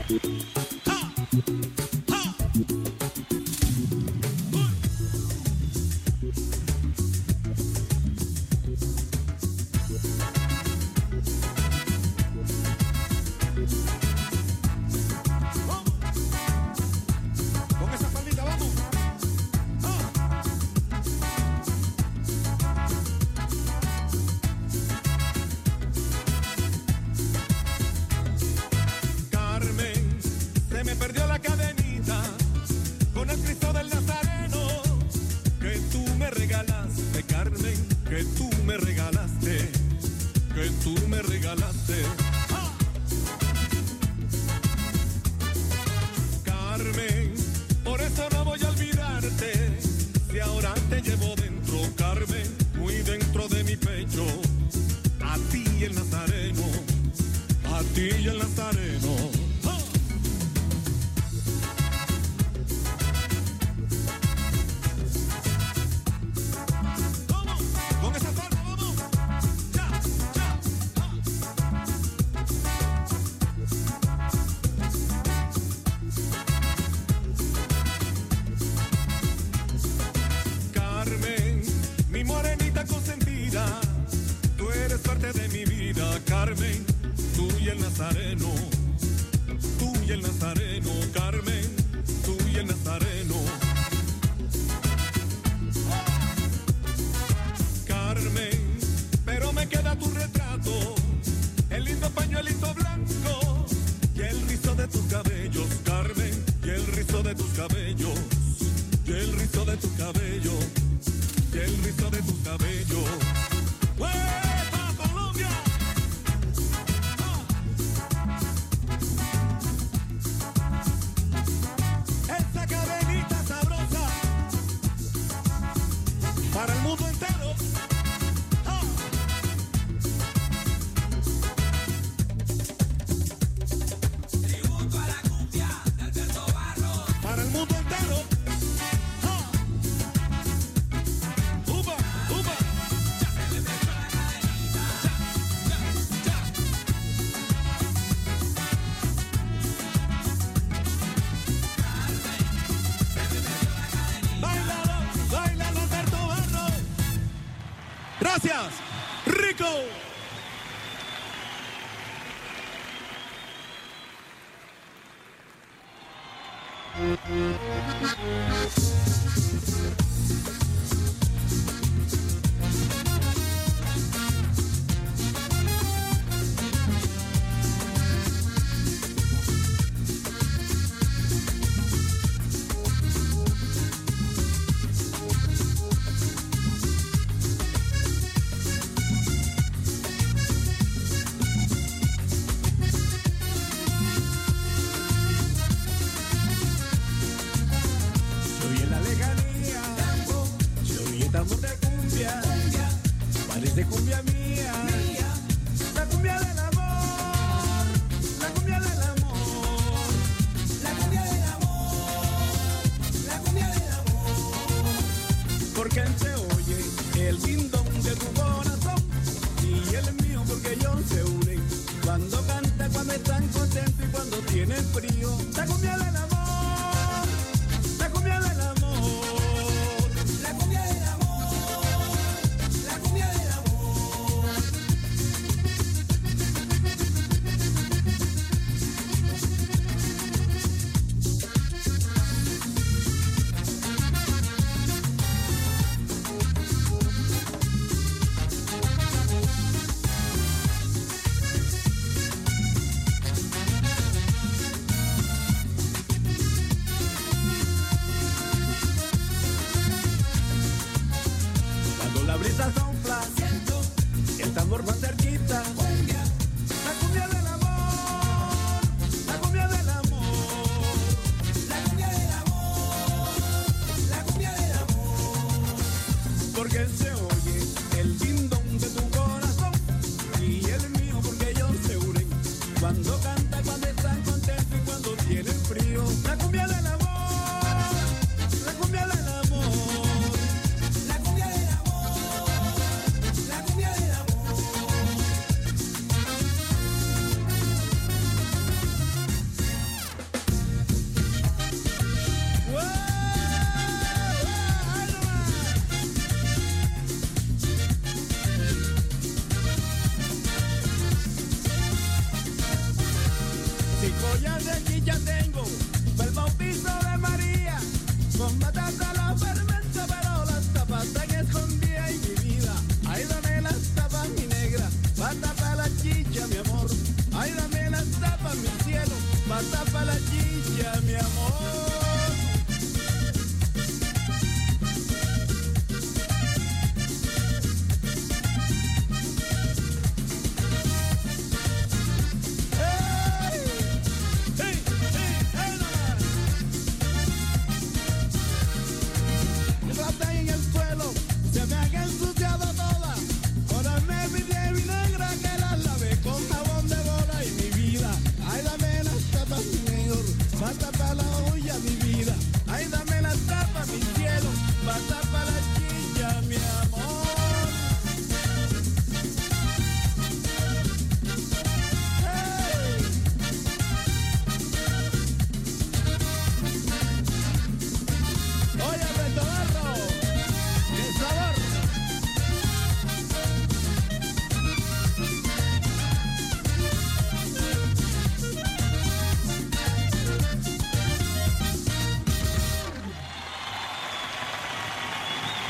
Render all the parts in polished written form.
Gracias, Rico.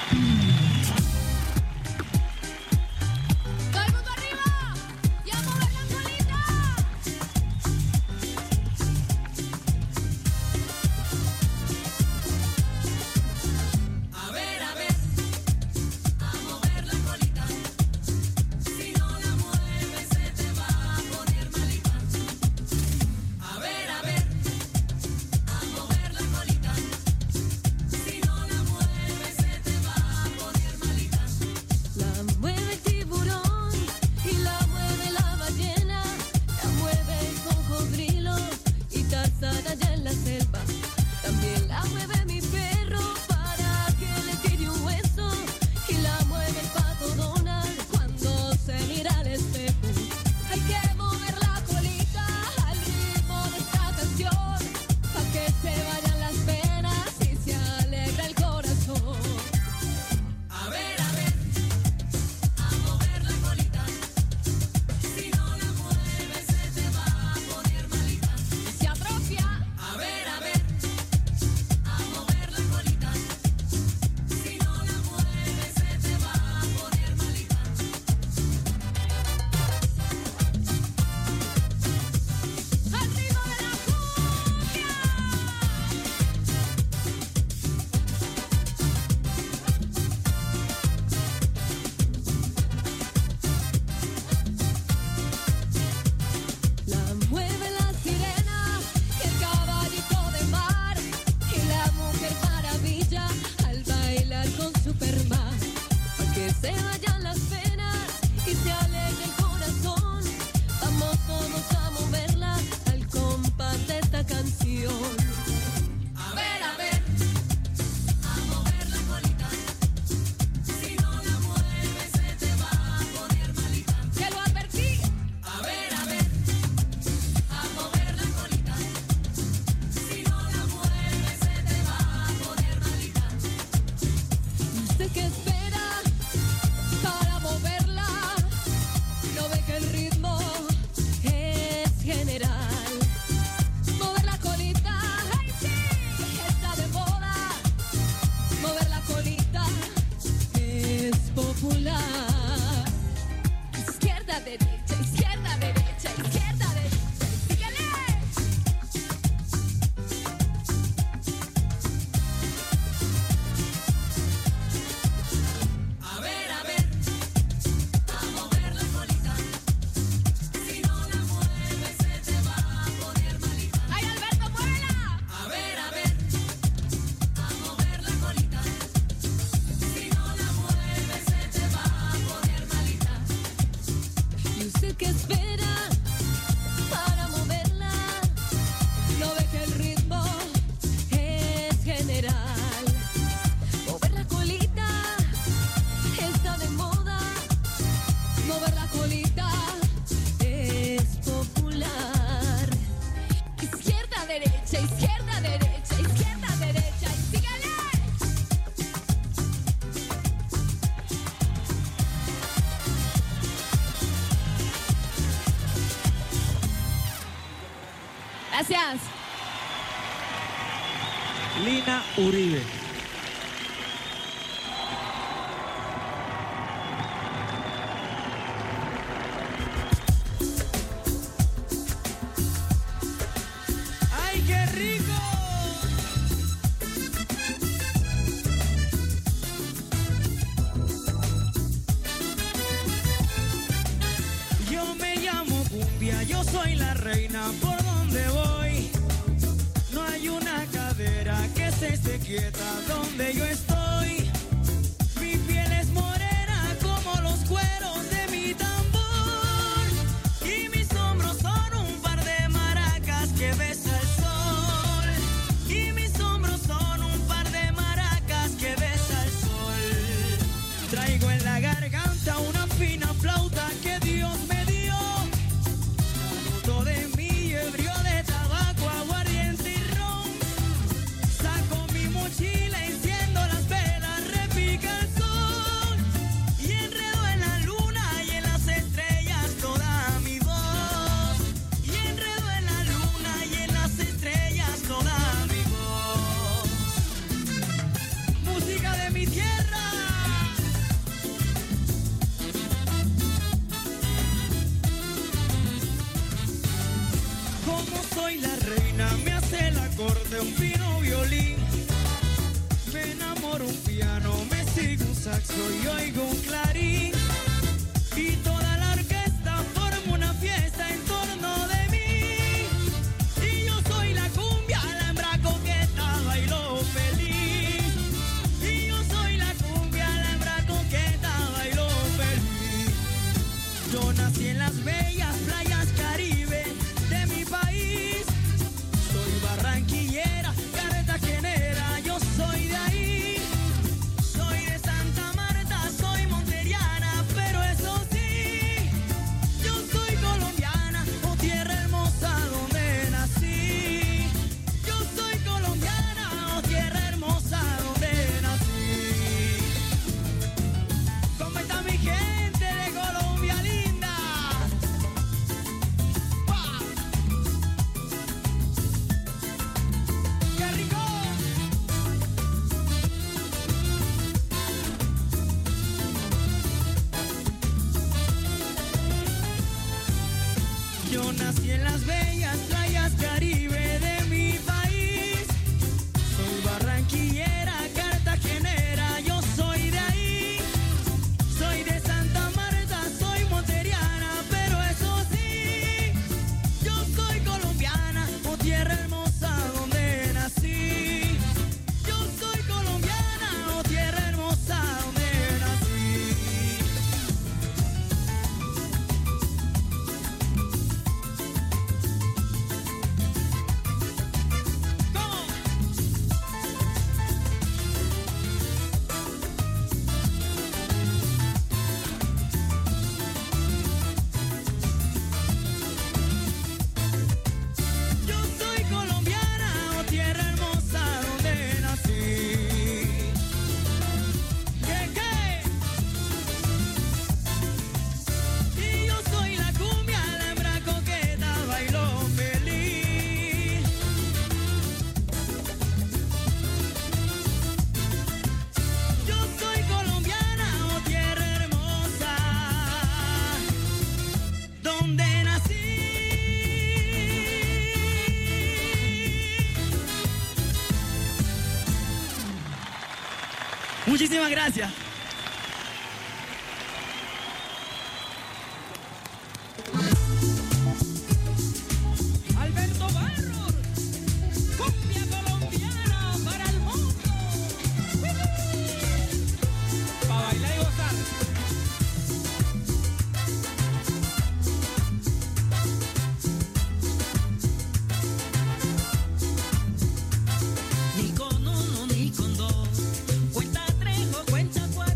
Gracias. Lina Uribe. ¡Ay, qué rico! Yo me llamo Cumbia, yo soy la reina por donde voy. No hay una cadera que se esté quieta donde yo estoy. Mi piel es morena como los cueros de mi tambor. Y mis hombros son un par de maracas que besa el sol. Y mis hombros son un par de maracas que besa el sol. Traigo en la garganta una fina flauta que Dios me dio. Todo de mí ebrio de tabaco, aguardiente y ron. Saco mi mochila enciendo las velas. saxo y oigo un clarín. Y toda la orquesta forma una fiesta en torno de mí. Y yo soy la cumbia, la hembra coqueta, bailo feliz. Y yo soy la cumbia, la hembra coqueta, bailo feliz. Yo nací en las bellas playas Caribe de mi país. Soy barranquillera, cartagenera, yo soy de ahí. Soy de Santa Marta, soy monteriana, pero eso sí, yo soy colombiana, oh tierra hermosa donde nací. Yo soy colombiana, oh tierra hermosa donde nací. ¿Cómo está mi gente de Colombia linda? ¡Pah! ¡Qué rico! Yo nací en las bellas playas Caribe de mi país. Soy barranquillera, cartagenera, yo soy de ahí. Soy de Santa Marta, soy monteriana, pero eso sí, yo soy colombiana, oh tierra hermosa donde nací. Yo soy colombiana, oh tierra hermosa donde nací. ¿Cómo? Yo soy colombiana, oh tierra hermosa donde nací. ¿Qué? Y yo soy la cumbia, la hembra coqueta, bailo feliz. Yo soy colombiana, oh tierra hermosa donde nací. Muchísimas gracias. Alberto Barros, cumbia colombiana para el mundo. Para bailar y gozar. Ni con uno ni con dos, cuenta tres o cuenta cuatro.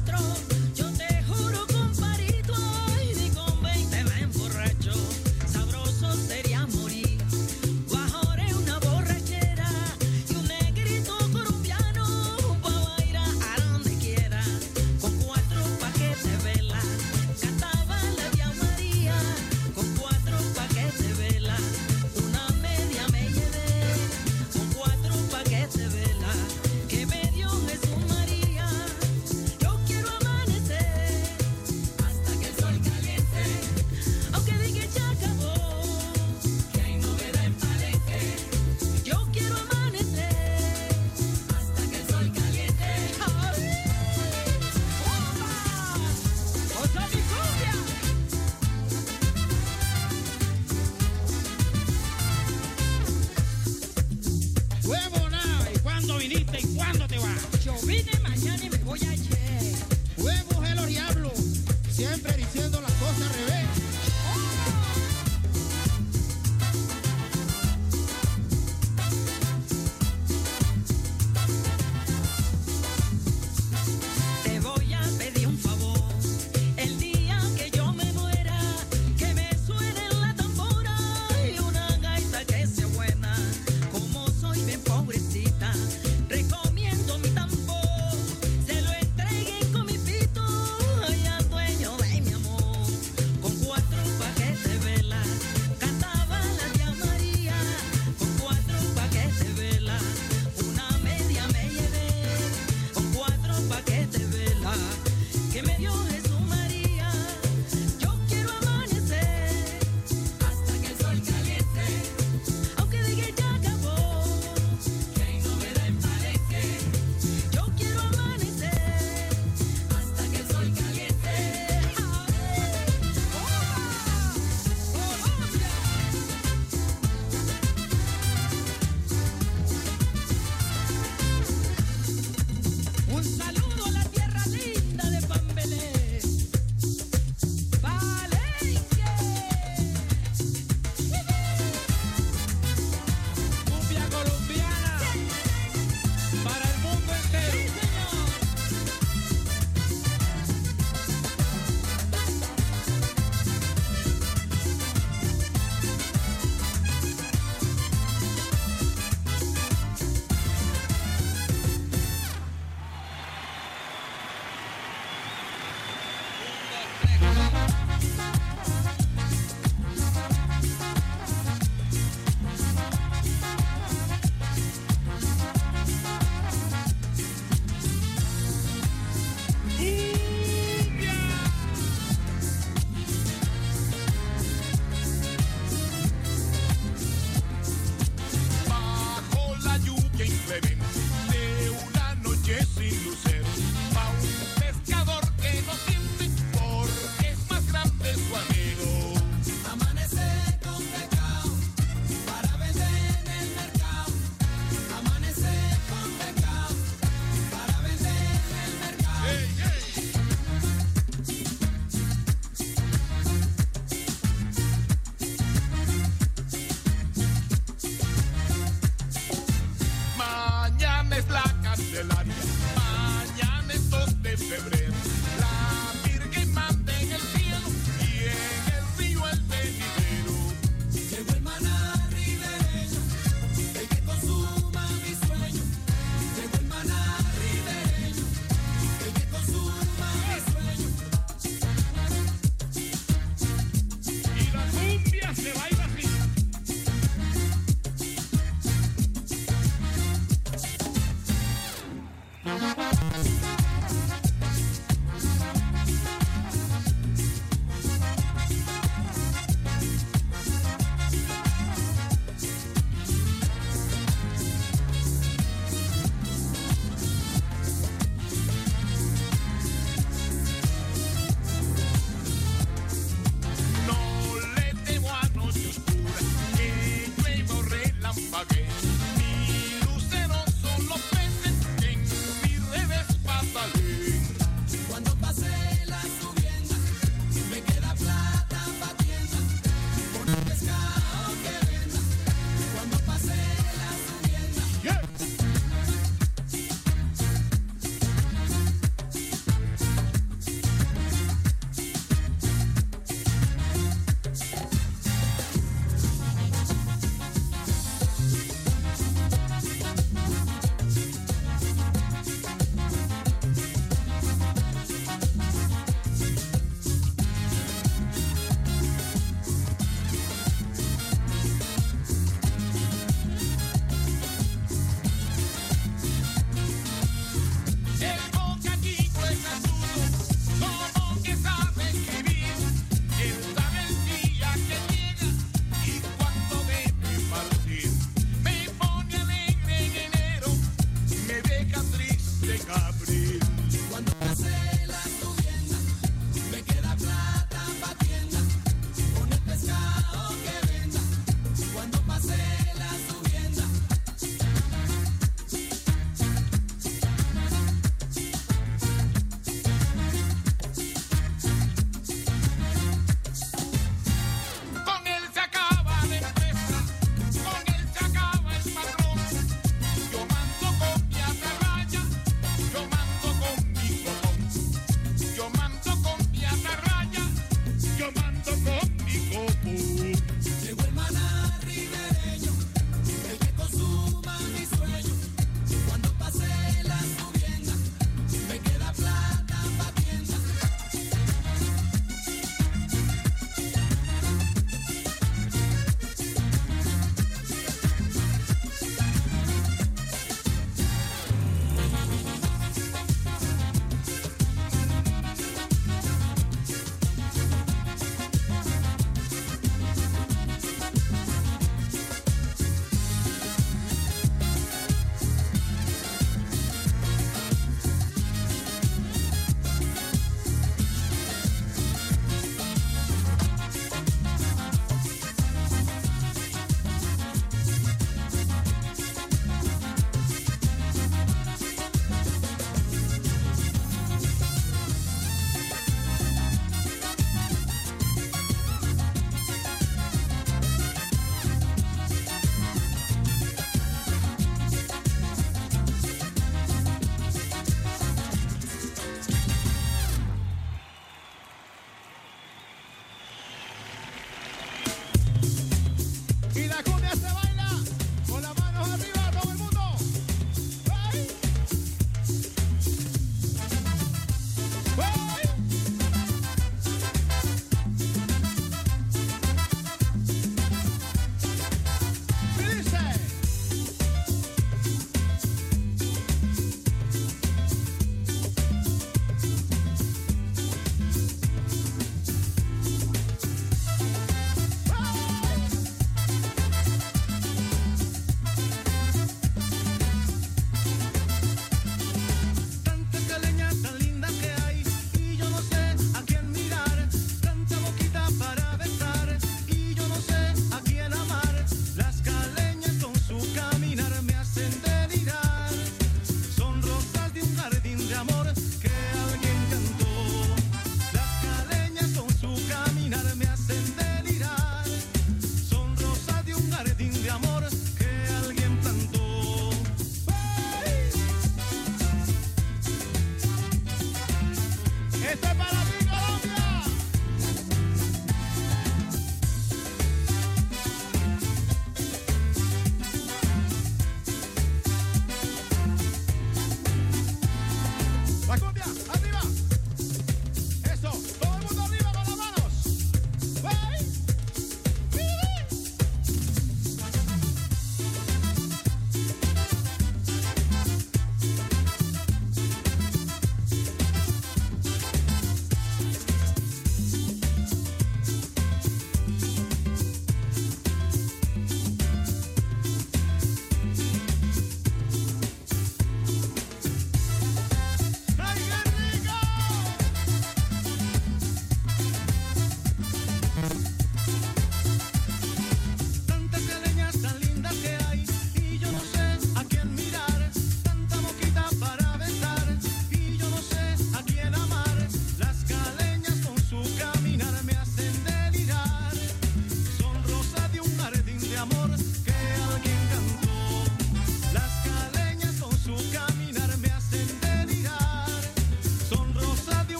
Mi lucero son los peces que en mis redes pasan.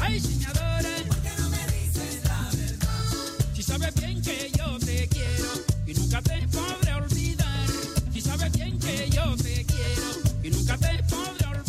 Ay, si me adoras, ¿por qué no me dices la verdad? Si sabes bien que yo te quiero y nunca te podré olvidar. Si sabes bien que yo te quiero y nunca te podré olvidar.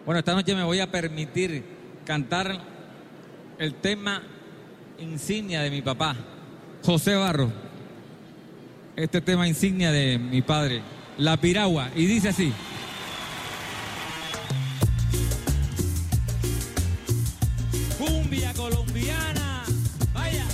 Bueno, esta noche me voy a permitir cantar el tema insignia de mi papá, José Barros. Este tema insignia de mi padre, La Piragua, y dice así. Cumbia colombiana, vaya.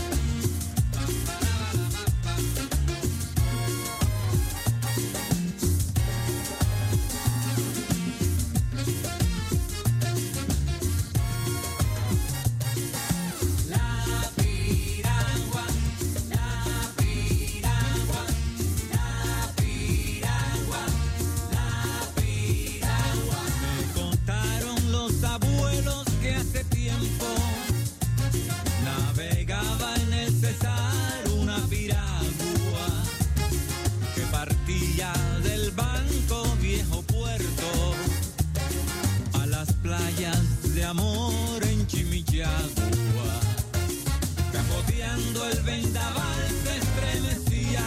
Navegaba en el Cesar una piragua que partía del Banco Viejo Puerto a las playas de amor en Chimichagua. Capoteando el vendaval se estremecía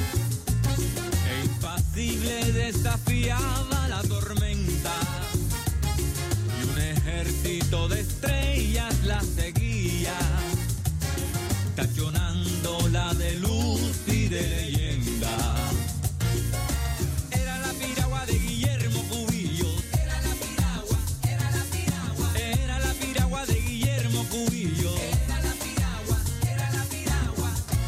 e impasible desafiaba la tormenta y un ejército de estrellas la seguía, tachonándola de luz y de leyenda. Era la piragua de Guillermo Cubillos. Era la piragua, era la piragua. Era la piragua de Guillermo Cubillos. Era la piragua, era la piragua.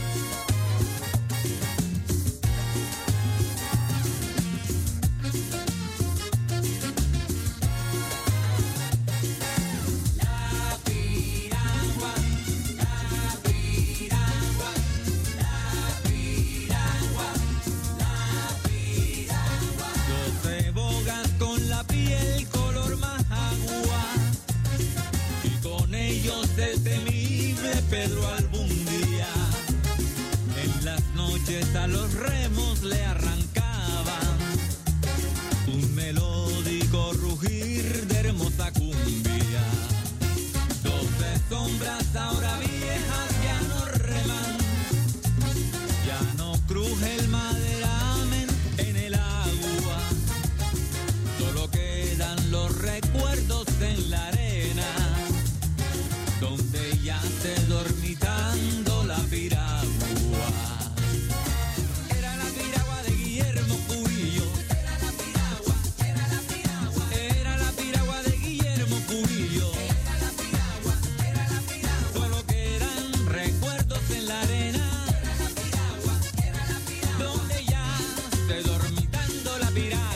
El temible Pedro Albundía en las noches a los remos le arrancaban un melódico rugir de hermosa cumbia. 12 sombras ahora viejas ya no reman, ya no cruje el maderamen en el agua, solo quedan los recuerdos en la arena, donde yace dormitando la piragua. Era la piragua de Guillermo Cubillos. Era la piragua, era la piragua. Era la piragua de Guillermo Cubillos. Era la piragua, era la piragua. Solo quedan recuerdos en la arena. Era la piragua, era la piragua. Donde yace dormitando la piragua.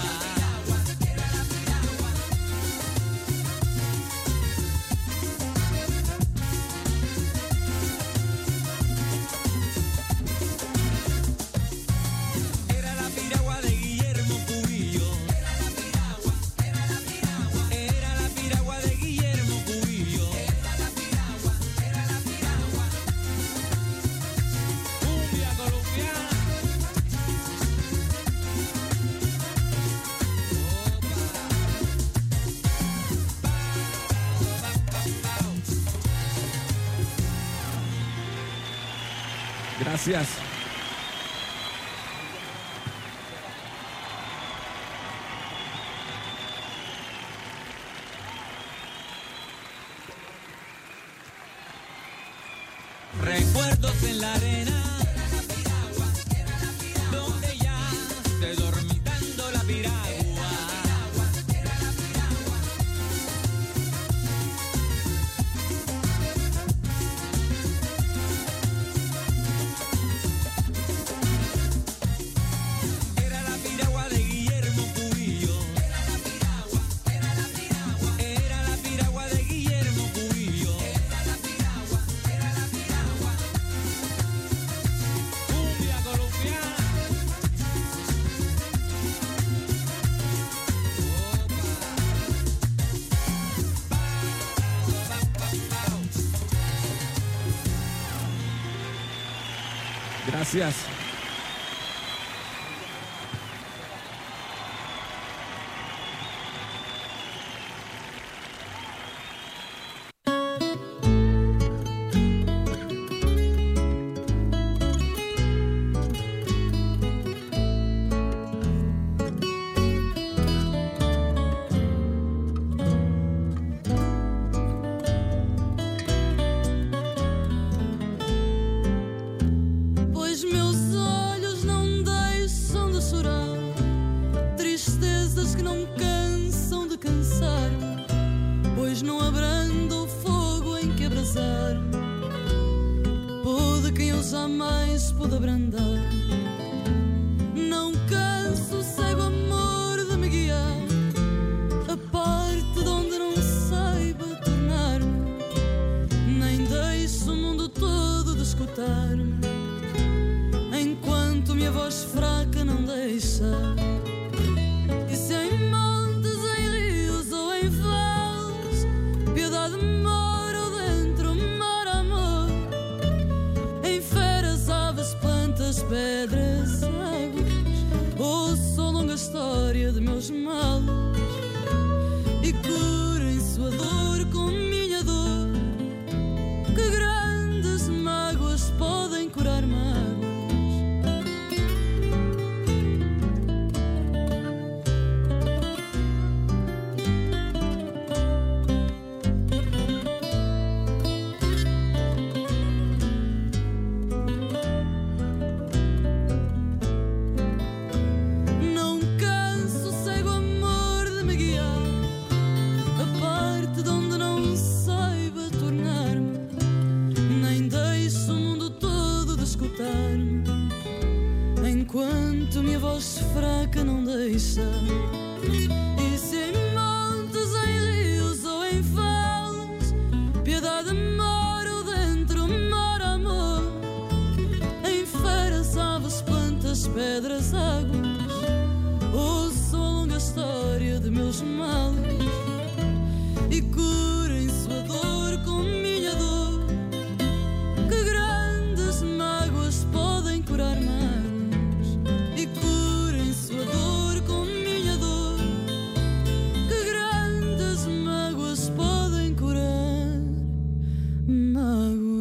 Gracias. Recuerdos en la arena, donde ya se dormitando la piragua. Gracias. adorar, pude quem eu jamais pude abrandar. Não canso, cego amor de me guiar a parte de onde não saiba tornar-me, nem deixo o mundo todo de escutar-me, enquanto minha voz fraca não deixa. E se em montes, em rios ou em vales, piedade mora ou dentro mora amor, em feras, aves, plantas, pedras, águas, ouço a longa história de meus males e curem sua dor com minha dor, que grandes mágoas podem curar mágoas. Não canso, cego amor de me guiar a parte de onde não saiba tornar-me, nem deixo o mundo todo de escutar-me, enquanto minha voz fraca não deixa. E se em montes, em rios ou em vales, piedade mora ou dentro mora amor, em feras, aves, plantas, pedras, águas, ouço a longa história de meus males e curem sua dor com minha dor, que grandes mágoas podem curar mágoas. E curem sua dor com minha dor, que grandes mágoas podem curar mágoas.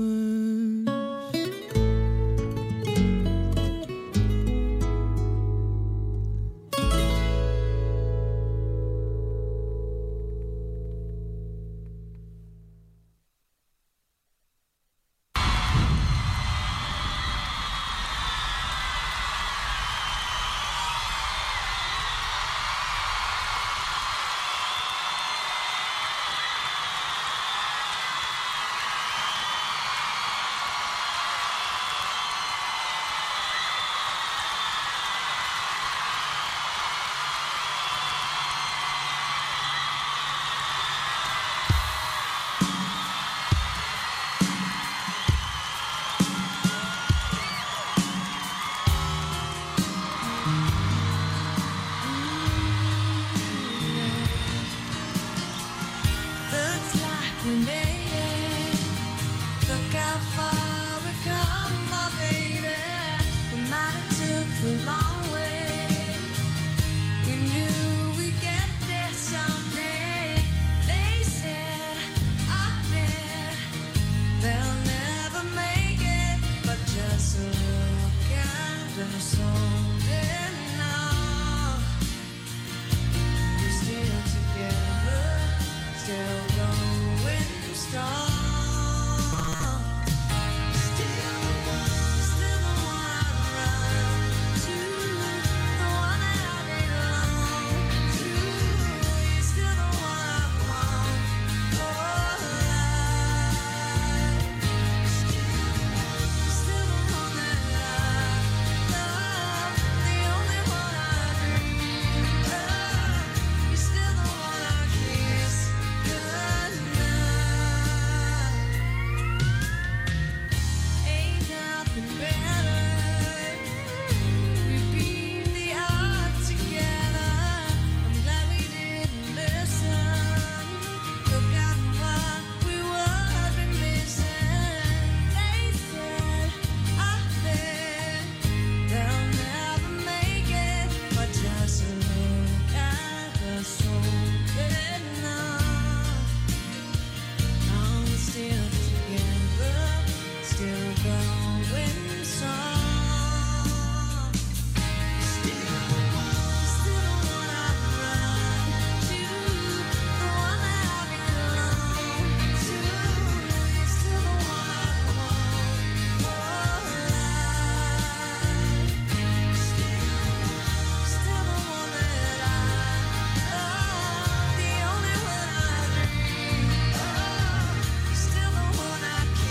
Looks like we made it. Look how far we've come, my baby. We might have took the long way. We knew we'd get there someday. They said, I bet they'll never make it, but just look at us holding on. We're still together, still going strong. Still the one I run to, the one that I belong to. You're still the one I want for life. Still the one that I love, the only one I dream of. You're still the one I kiss goodnight. Ain't nothing better. We beat the odds together. I'm glad we didn't listen. Look at what we would be missing. They said, I bet they'll never make it, but just look at us holding on. Now we're still together, still going strong. Still the one I run to, the one that I belong to. You're still the one I want for life. Still the one that I love, the only one I dream of. Still the one I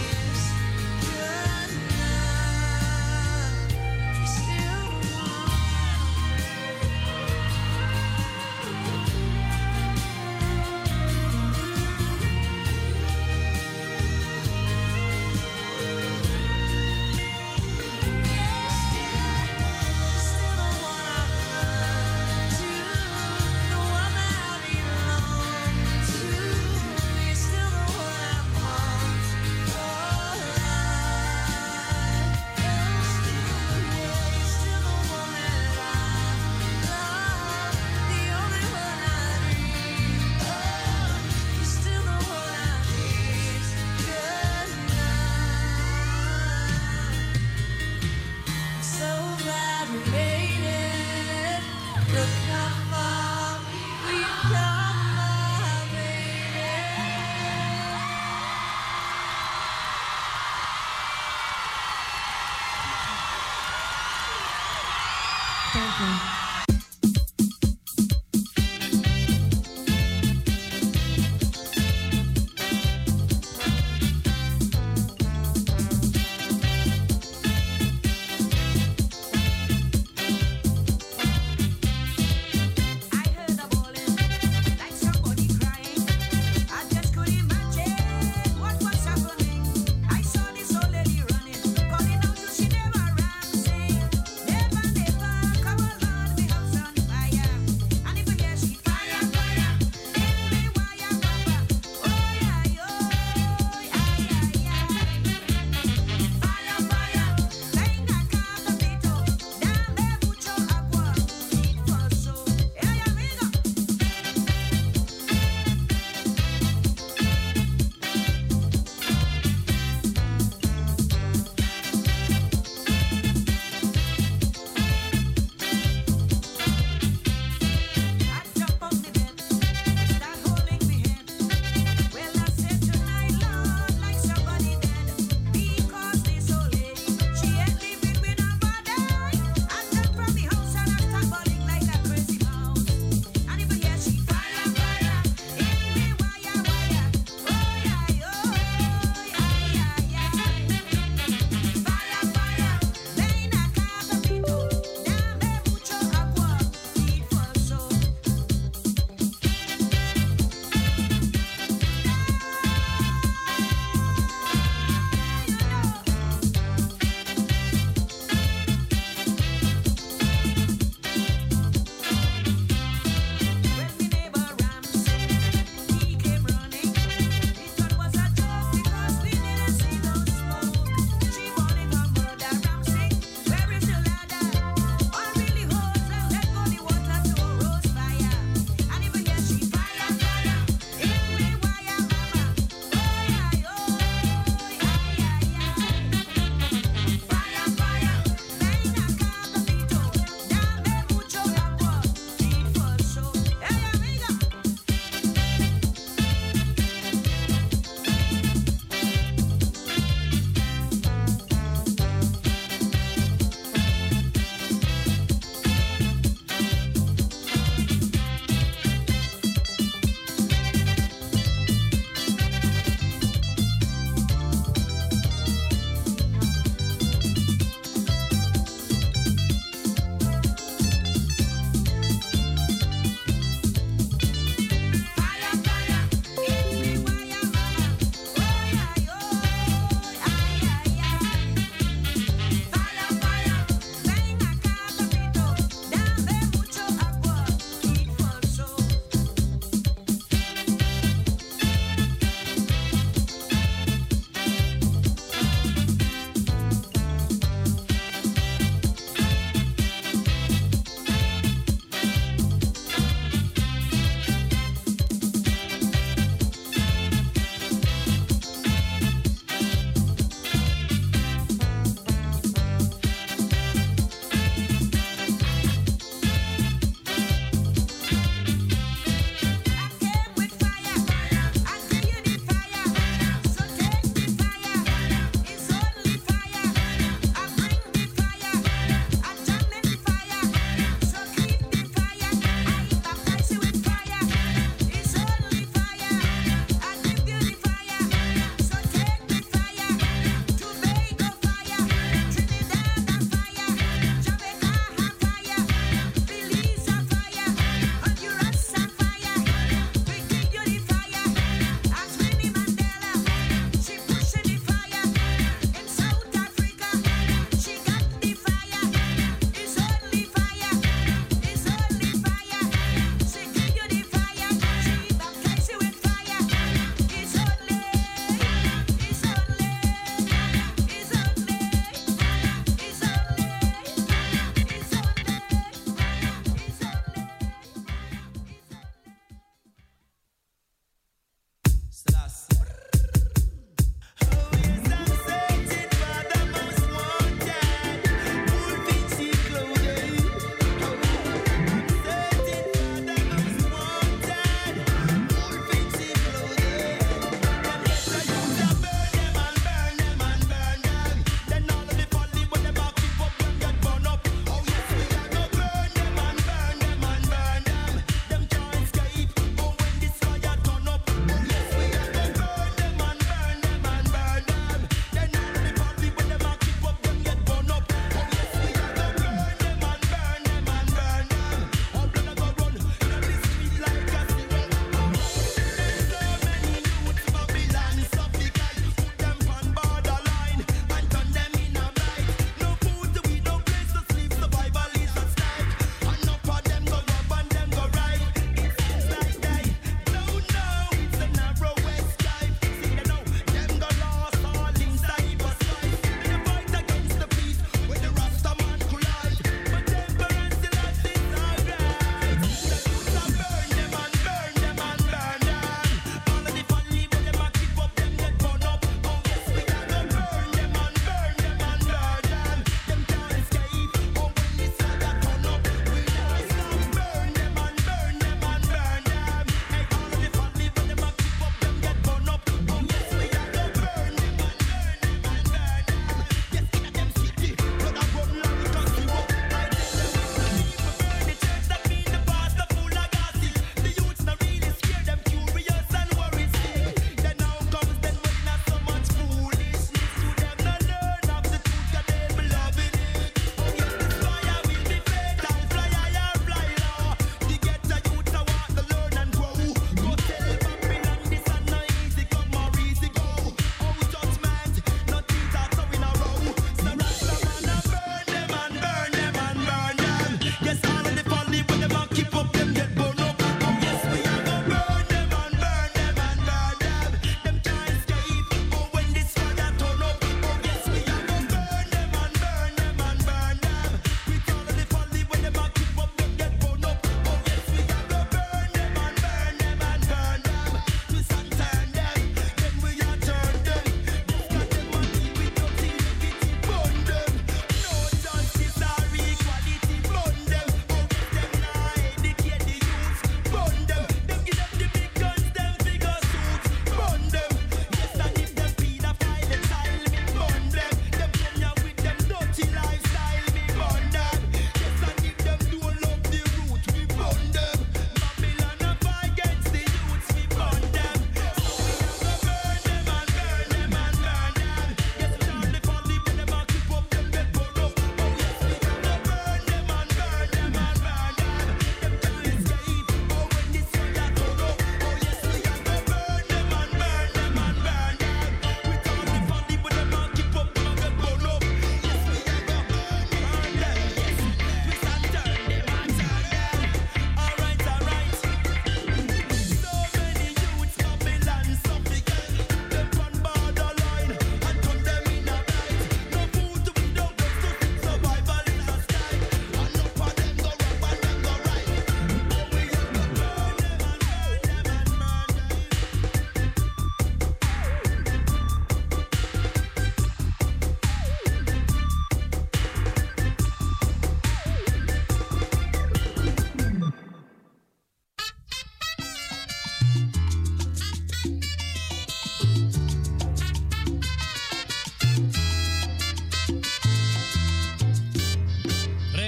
sampling. I heard a bawling, like somebody crying. I just couldn't imagine what was happening. I saw this old lady running, calling out to she never ran, saying, never, never, come along,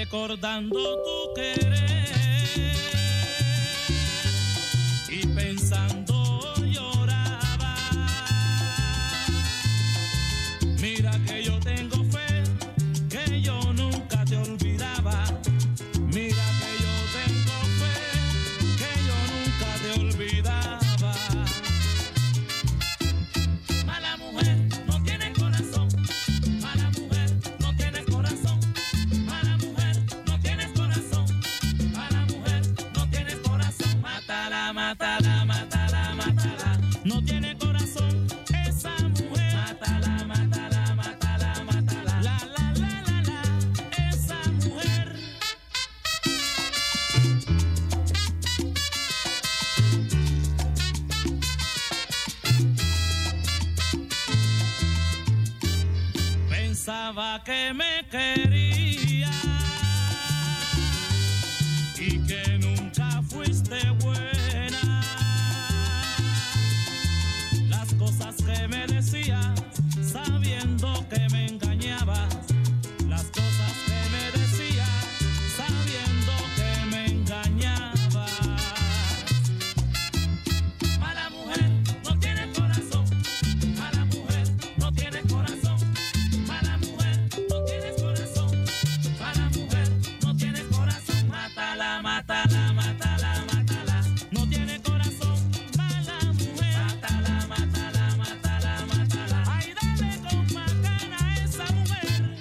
recordando tu querer y pensando lloraba. Mira que yo tengo fe, que yo nunca te olvidaba. Mira que yo tengo fe, que yo nunca te olvidaba. Mala mujer, no tienes corazón. Mala mujer, no tienes corazón. Mala mujer, no tienes corazón. Mala mujer, no tienes corazón. Mátala, mátala, mátala, mátala. No tiene corazón esa mujer. Mátala, mátala, mátala, mátala. La, la, la, la, la, esa mujer. Pensaba que me quería y que nunca fuiste buena. Las cosas que me decías, sabiendo que me engañabas. Las cosas que me decías, sabiendo que me engañabas. Mala mujer, no tienes corazón. Mala mujer, no tienes corazón. Mala mujer, no tienes corazón. Mala mujer, no tienes corazón. Mátala, mátala, mátala, mátala. No tiene corazón. Mala mujer. Mátala, mátala, mátala, mátala. Ay, dale con macana a esa mujer.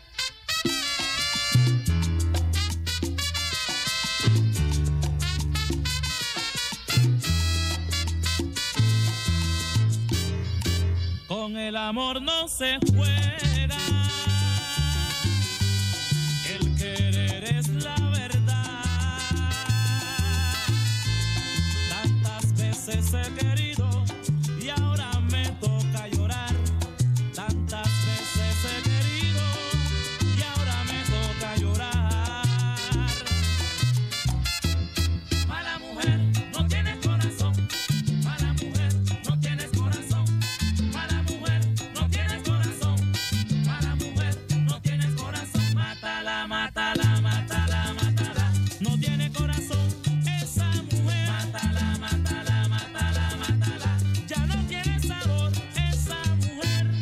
Con el amor no se juega. El querer es la verdad. Tantas veces he